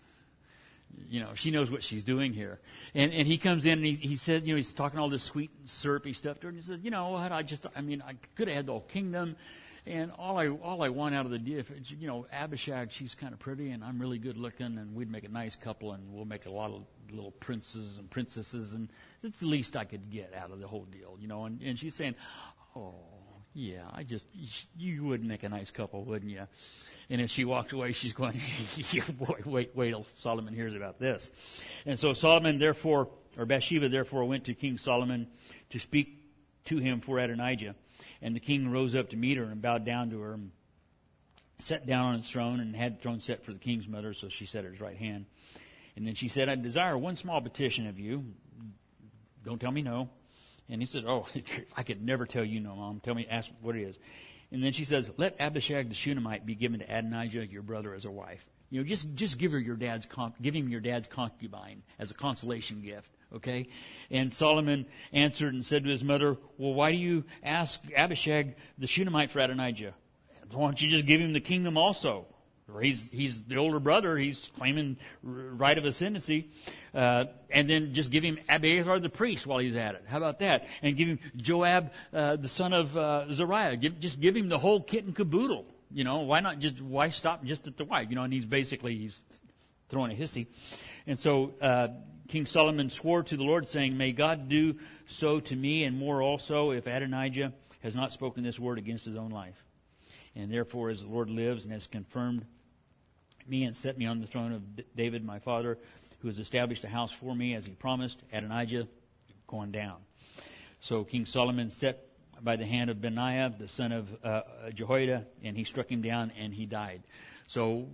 She knows what she's doing here. And he comes in and he says, he's talking all this sweet and syrupy stuff to her. And he says, what, I could have had the whole kingdom. And all I want out of the deal, Abishag, she's kind of pretty and I'm really good looking and we'd make a nice couple and we'll make a lot of little princes and princesses and it's the least I could get out of the whole deal, and she's saying, oh, yeah, you would make a nice couple, wouldn't you? And as she walked away, she's going, boy, wait till Solomon hears about this. And so Bathsheba therefore went to King Solomon to speak to him for Adonijah. And the king rose up to meet her and bowed down to her and sat down on his throne and had the throne set for the king's mother, so she sat at his right hand. And then she said, I desire one small petition of you. Don't tell me no. And he said, oh, I could never tell you no, Mom. Ask what it is. And then she says, let Abishag the Shunammite be given to Adonijah, your brother, as a wife. Just give him your dad's concubine as a consolation gift. Okay? And Solomon answered and said to his mother, well, why do you ask Abishag the Shunammite for Adonijah? Why don't you just give him the kingdom also? Or he's the older brother. He's claiming right of ascendancy. And then just give him Abiathar the priest while he's at it. How about that? And give him Joab, the son of Zeruiah. Just give him the whole kit and caboodle. Why stop just at the wife? And he's throwing a hissy. And so, King Solomon swore to the Lord, saying, may God do so to me and more also if Adonijah has not spoken this word against his own life. And therefore, as the Lord lives and has confirmed me and set me on the throne of David my father, who has established a house for me as he promised, Adonijah going down. So King Solomon set by the hand of Benaiah, the son of Jehoiada, and he struck him down and he died. So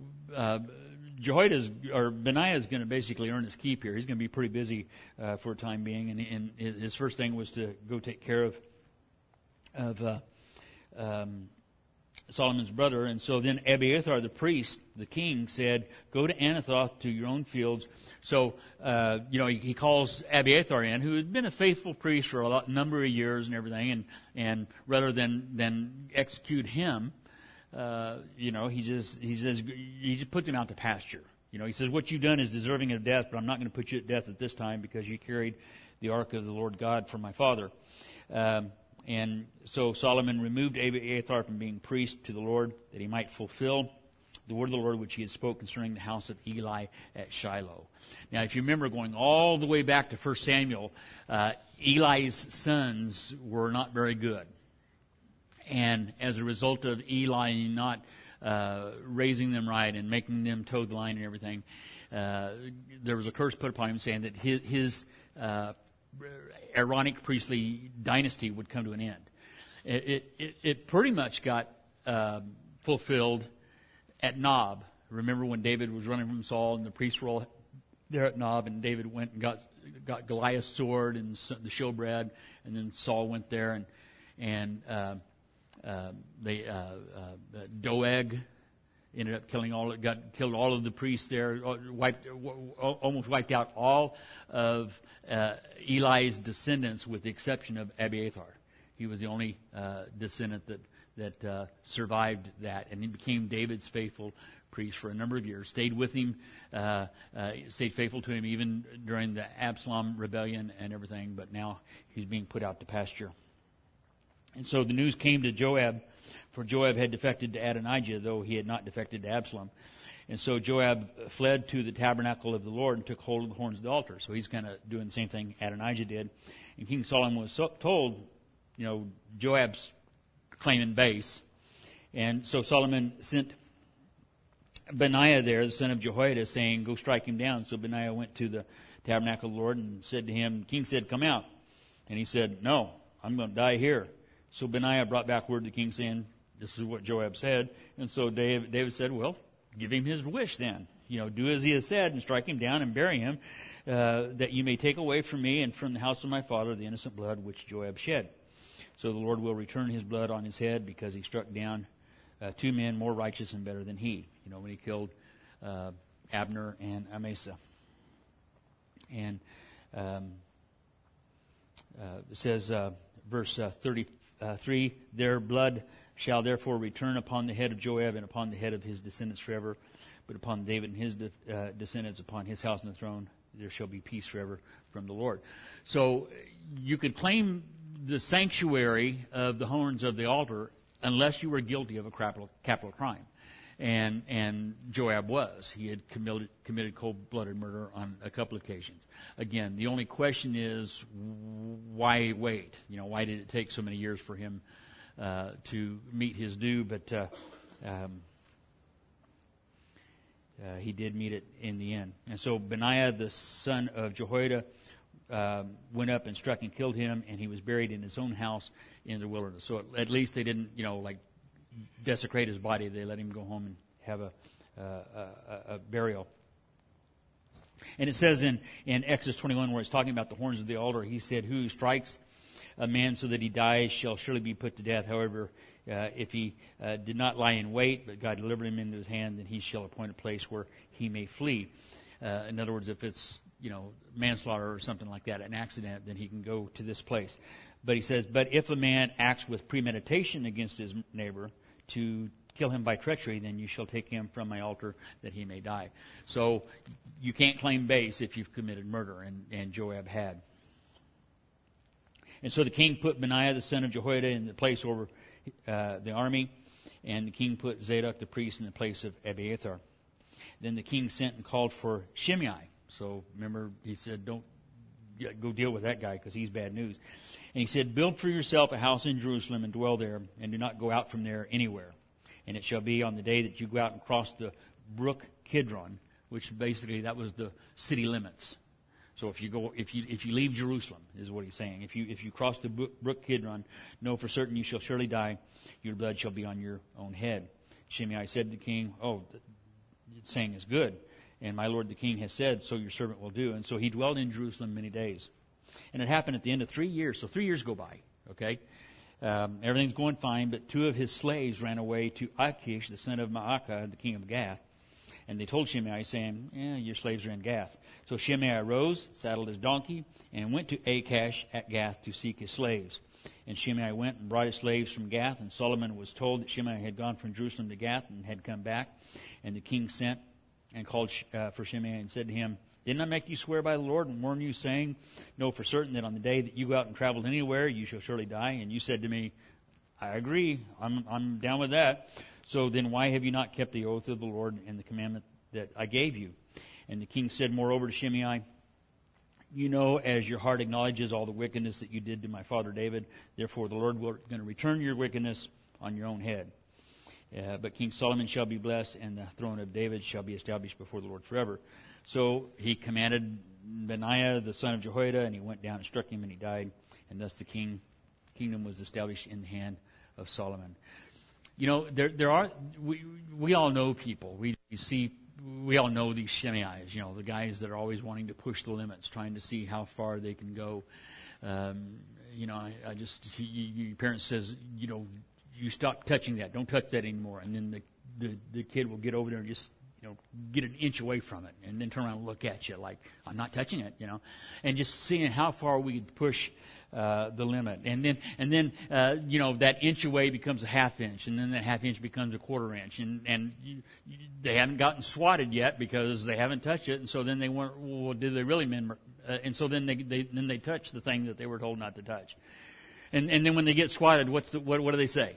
Benaiah is going to basically earn his keep here. He's going to be pretty busy for a time being, and his first thing was to go take care of Solomon's brother. And so then Abiathar the priest, the king, said, go to Anathoth to your own fields. So, he calls Abiathar in, who had been a faithful priest for a number of years and everything, and rather than execute him, he just puts him out to pasture. He says, what you've done is deserving of death, but I'm not going to put you to death at this time because you carried the ark of the Lord God for my father. And so Solomon removed Abiathar from being priest to the Lord, that he might fulfill the word of the Lord which he had spoken concerning the house of Eli at Shiloh. Now, if you remember going all the way back to 1 Samuel, Eli's sons were not very good. And as a result of Eli not raising them right and making them toe the line and everything, there was a curse put upon him saying that his Aaronic priestly dynasty would come to an end. It pretty much got fulfilled at Nob. Remember when David was running from Saul and the priests were all there at Nob, and David went and got Goliath's sword and the showbread, and then Saul went there and Doeg ended up killed all of the priests there, almost wiped out all of Eli's descendants with the exception of Abiathar. He was the only descendant that survived that, and he became David's faithful priest for a number of years. Stayed with him, stayed faithful to him even during the Absalom rebellion and everything. But now he's being put out to pasture. And so the news came to Joab, for Joab had defected to Adonijah, though he had not defected to Absalom. And so Joab fled to the tabernacle of the Lord and took hold of the horns of the altar. So he's kind of doing the same thing Adonijah did. And King Solomon was told Joab's claiming base. And so Solomon sent Benaiah there, the son of Jehoiada, saying, go strike him down. So Benaiah went to the tabernacle of the Lord and said to him, the king said, come out. And he said, no, I'm going to die here. So Benaiah brought back word to the king saying, this is what Joab said. And so David said, well, give him his wish then. Do as he has said and strike him down and bury him, that you may take away from me and from the house of my father the innocent blood which Joab shed. So the Lord will return his blood on his head because he struck down 2 men more righteous and better than he. When he killed Abner and Amasa. And it says, verse 33, their blood shall therefore return upon the head of Joab and upon the head of his descendants forever, but upon David and his descendants, upon his house and the throne, there shall be peace forever from the Lord. So you could claim the sanctuary of the horns of the altar unless you were guilty of a capital crime. And Joab was. He had committed cold-blooded murder on a couple of occasions. Again, the only question is, why wait? Why did it take so many years for him to meet his due? But he did meet it in the end. And so Benaiah, the son of Jehoiada, went up and struck and killed him, and he was buried in his own house in the wilderness. So at least they didn't, desecrate his body. They let him go home and have a burial. And it says in Exodus 21, where it's talking about the horns of the altar, he said, who strikes a man so that he dies shall surely be put to death. However, if he did not lie in wait, but God delivered him into his hand, then he shall appoint a place where he may flee. In other words, if it's manslaughter or something like that, an accident, then he can go to this place. But he says, but if a man acts with premeditation against his neighbor to kill him by treachery, then you shall take him from my altar that he may die. So you can't claim base if you've committed murder, and Joab had. And so the king put Benaiah, the son of Jehoiada, in the place over the army, and the king put Zadok the priest in the place of Abiathar. Then the king sent and called for Shimei. So remember, he said, don't go deal with that guy because he's bad news. And he said, build for yourself a house in Jerusalem and dwell there, and do not go out from there anywhere. And it shall be on the day that you go out and cross the brook Kidron, which basically that was the city limits. So if you leave Jerusalem, is what he's saying. If you cross the brook Kidron, know for certain you shall surely die. Your blood shall be on your own head. Shimei said to the king, oh, the saying is good. And my lord the king has said, so your servant will do. And so he dwelled in Jerusalem many days. And it happened at the end of 3 years. So 3 years go by, okay? Everything's going fine, but 2 of his slaves ran away to Achish, the son of Maacah, the king of Gath. And they told Shimei, saying, your slaves are in Gath. So Shimei arose, saddled his donkey, and went to Achish at Gath to seek his slaves. And Shimei went and brought his slaves from Gath. And Solomon was told that Shimei had gone from Jerusalem to Gath and had come back. And the king sent and called for Shimei and said to him, didn't I make you swear by the Lord and warn you, saying, know for certain that on the day that you go out and travel anywhere, you shall surely die? And you said to me, I agree. I'm down with that. So then why have you not kept the oath of the Lord and the commandment that I gave you? And the king said moreover to Shimei, you know, as your heart acknowledges all the wickedness that you did to my father David, therefore the Lord will going to return your wickedness on your own head. But King Solomon shall be blessed, and the throne of David shall be established before the Lord forever. So he commanded Benaiah, the son of Jehoiada, and he went down and struck him, and he died. And thus the kingdom was established in the hand of Solomon. You know, we all know people. We all know these Shimei's, you know, the guys that are always wanting to push the limits, trying to see how far they can go. You know, your parents says, you know, you stop touching that. Don't touch that anymore. And then the kid will get over there and just, you know, get an inch away from it and then turn around and look at you like, I'm not touching it, you know. And just seeing how far we could push the limit. And then you know, that inch away becomes a half inch, and then that half inch becomes a quarter inch. And they haven't gotten swatted yet because they haven't touched it. And so then they weren't, well, did they really mean? And so then they touch the thing that they were told not to touch. And then when they get swatted, what do they say?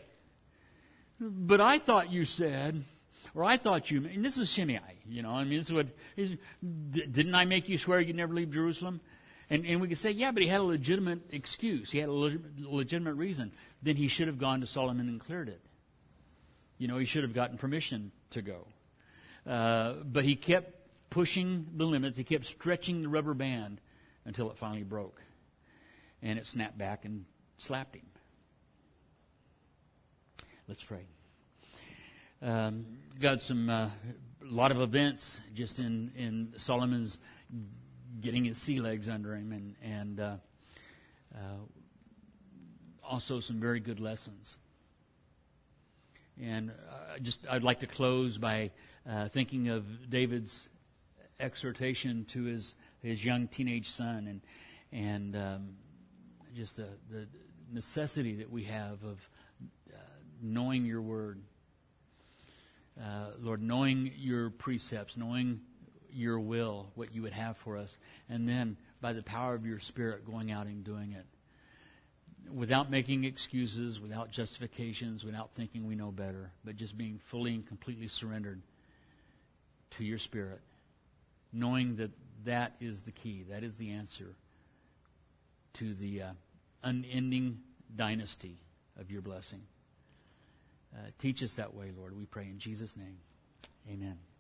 But I thought you said, or I thought you, and this is Shimei, you know, I mean, this is what, didn't I make you swear you'd never leave Jerusalem? And we could say, yeah, but he had a legitimate excuse. He had a legitimate reason. Then he should have gone to Solomon and cleared it. You know, he should have gotten permission to go. But he kept pushing the limits. He kept stretching the rubber band until it finally broke. And it snapped back and slapped him. Let's pray. Got some a lot of events just in Solomon's getting his sea legs under him, and also some very good lessons. And I'd like to close by thinking of David's exhortation to his young teenage son, and just the necessity that we have of knowing your word. Lord, knowing your precepts, knowing your will, what you would have for us, and then by the power of your Spirit going out and doing it. Without making excuses, without justifications, without thinking we know better, but just being fully and completely surrendered to your Spirit, knowing that that is the key, that is the answer to the unending dynasty of your blessing. Teach us that way, Lord, we pray in Jesus' name. Amen.